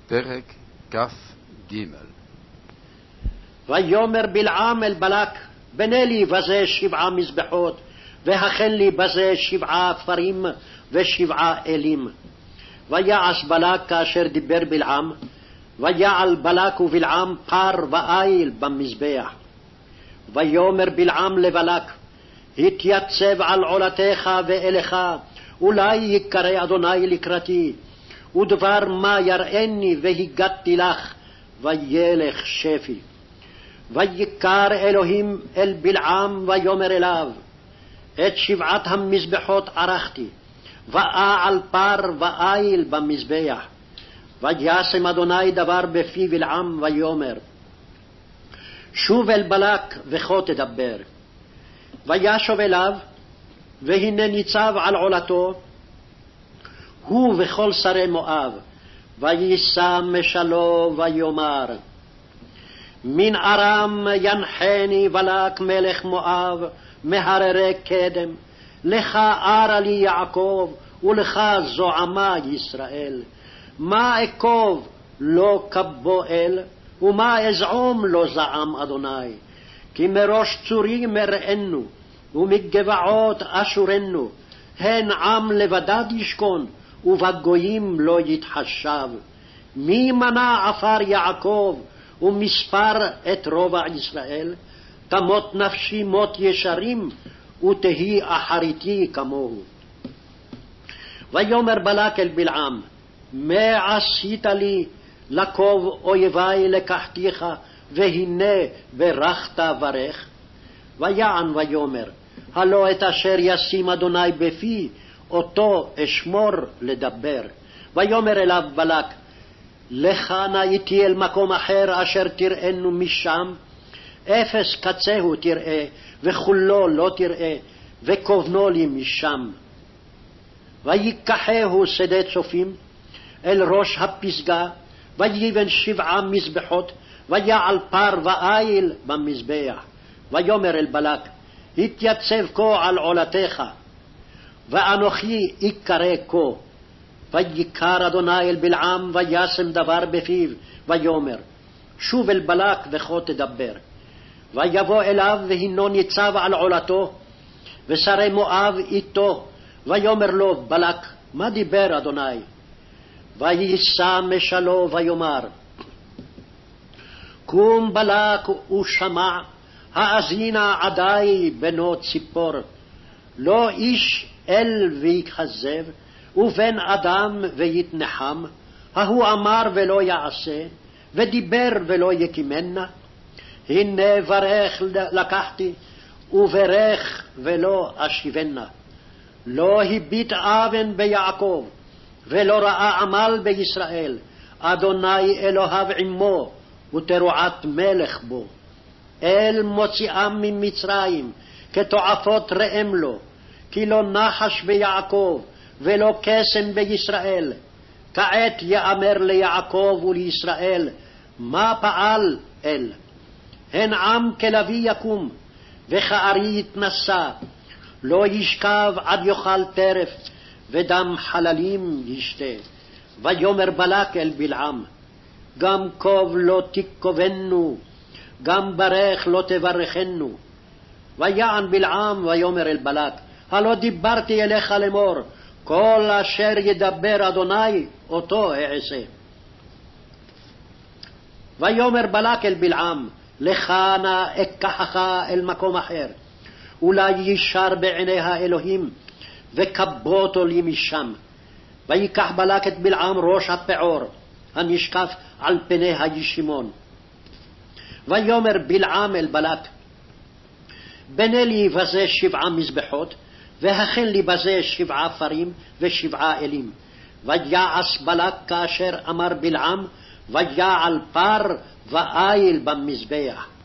פרק כ"ג. ויאמר בלעם אל בלק, בנה לי בזה 7 מזבחות, והכן לי בזה 7 תפרים ו7 אלים. ויעש בלק כאשר דיבר בלעם, ויעל בלק ובלעם פר ואיל במזבח. ויאמר בלעם לבלק, התייצב על עולתך ואליך, אולי יקרא אדוני לקראתי, ודבר מה יראני והגדתי לך, וילך שפי. ויקר אלוהים אל בלעם ויאמר אליו, את 7 המזבחות ערכתי, ואעל פר ואיל במזבח. וישם אדוני דבר בפי בלעם ויאמר, שוב אל בלק וכה תדבר. וישוב אליו, והנה ניצב על עולתו, הוא וכל שרי מואב, ויישא משלו ויאמר, מן ארם ינחני בלק מלך מואב מהררי קדם, לך ארה לי יעקב ולך זועמה ישראל. מה אקוב לא כבו אל, ומה אזעום לא זעם אדוני. כי מראש צורים אראנו, ומגבעות אשורנו, הן עם לבדד ישכון, ובגויים לא יתחשב. מי מנה עפר יעקב, ומספר את רובע ישראל? תמות נפשי מות ישרים, ותהי אחריתי כמוהו. ויאמר בלק אל בלעם, מה עשית לי? לקוב אויבי לקחתיך, והנה ברכת ברך. ויען ויאמר, הלא את אשר ישים אדוני בפי, אותו אשמור לדבר. ויאמר אליו בלק, לך נא איתי אל מקום אחר אשר תראינו משם, אפס קצהו תראה, וכולו לא תראה, וכובנו לי משם. ויקחהו שדה צופים אל ראש הפסגה, ויבן 7 מזבחות, ויעל פר ואיל במזבח. ויאמר אל בלק, התייצב כה על עולתך, ואנוכי יקרא כה. ויקר אדוני אל בלעם, וישם דבר בפיו, ויאמר, שוב אל בלק וכה תדבר. ויבוא אליו, והינו ניצב על עולתו, ושרי מואב איתו. ויאמר לו בלק, מה דיבר אדוני? ויישא משלו ויאמר, קום בלק ושמע, האזינה עדי בנו ציפור. לא איש אל ויכזב, ובן אדם ויתנחם. ההוא אמר ולא יעשה, ודיבר ולא יקימנה. הנה ברך לקחתי, וברך ולא אשיבנה. לא הביט אבן ביעקב, ולא ראה עמל בישראל. אדוני אלוהיו עמו, ותרועת מלך בו. אל מוציאם ממצרים, כתועפות ראם לו. כי לא נחש ביעקב, ולא קסם בישראל. כעת יאמר ליעקב ולישראל, מה פעל אל? הן עם כלביא יקום, וכארי יתנשא. לא ישכב עד יאכל טרף, ודם חללים ישתה. ויאמר בלק אל בלעם, גם קוב לא תקובנו, גם ברך לא תברכנו. ויען בלעם ויאמר אל בלק, הלא דיברתי אליך לאמור, כל אשר ידבר אדוני אותו אעשה. ויאמר בלק אל בלעם, לך נא אקחך אל מקום אחר, אולי ישר בעיני האלוהים, וכבותו לי משם. ויקח בלק את בלעם ראש הפעור, הנשקף על פני הישימון. ויאמר בלעם אל בלק, בנה לי בזה 7 מזבחות, והכן לי בזה 7 תפרים ו7 אלים. ויעש בלק כאשר אמר בלעם, ויעל פר ואיל במזבח.